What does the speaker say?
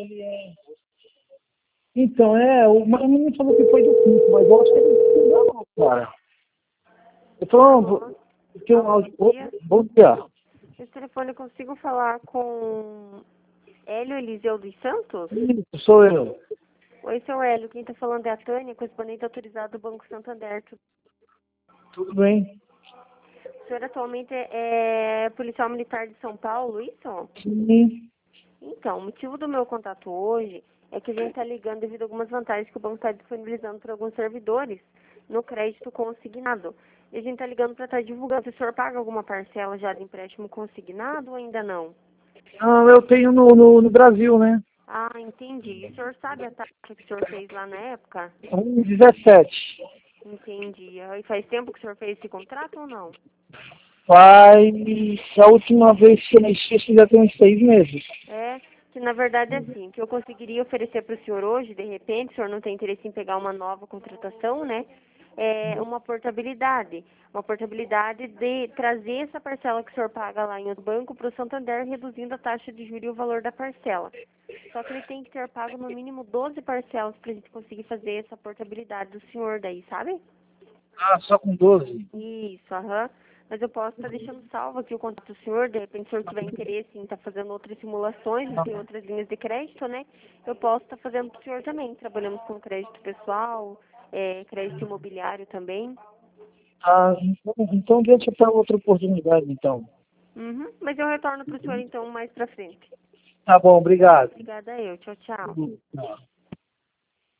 Então, o menino falou que foi do quinto, mas eu acho que ele não, cara. Eu falando, tem um áudio. Bom dia. Esse telefone eu consigo falar com Hélio Eliseu dos Santos? Isso, sou eu. Oi, seu Hélio. Quem está falando é a Tânia, correspondente autorizado do Banco Santander. Tudo bem? O senhor atualmente é policial militar de São Paulo, isso? Sim. Então, o motivo do meu contato hoje é que a gente está ligando devido a algumas vantagens que o banco está disponibilizando para alguns servidores no crédito consignado. E a gente está ligando para estar divulgando. O senhor paga alguma parcela já de empréstimo consignado ou ainda não? Não, eu tenho no Brasil, né? Ah, entendi. O senhor sabe a taxa que o senhor fez lá na época? 1,17. Entendi. E faz tempo que o senhor fez esse contrato ou não? Faz a última vez que eu mexi, acho que já tem uns 6 meses. É, que na verdade é assim, que eu conseguiria oferecer para o senhor hoje, de repente, o senhor não tem interesse em pegar uma nova contratação, né? É uma portabilidade. Uma portabilidade de trazer essa parcela que o senhor paga lá em outro banco para o Santander, reduzindo a taxa de juros e o valor da parcela. Só que ele tem que ter pago no mínimo 12 parcelas para a gente conseguir fazer essa portabilidade do senhor daí, sabe? Ah, só com 12? Isso, aham. Mas eu posso estar deixando salvo aqui o contato do senhor, de repente o senhor tiver interesse em estar fazendo outras simulações, e tem outras linhas de crédito, né? Eu posso estar fazendo para o senhor também. Trabalhamos com crédito pessoal, crédito imobiliário também. Ah, então deixa para outra oportunidade, então. Uhum. Mas eu retorno para o senhor então mais para frente. Tá bom, obrigado. Obrigada eu. Tchau, tchau. Tá.